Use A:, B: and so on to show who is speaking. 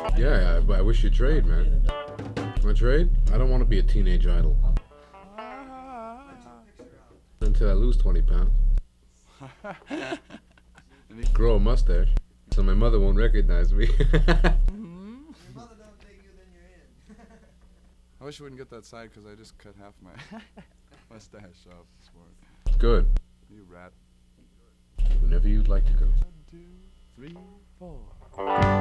A: Yeah, I wish you'd trade, man. Want to trade? I don't want to be a teenage idol. Until I lose 20 pounds. Grow a mustache. So my mother won't recognize me.
B: I wish you wouldn't get that side because I just cut half my mustache off this morning.
A: Good.
B: You rat.
A: Whenever you'd like to go.
B: 1, 2, 3, 4.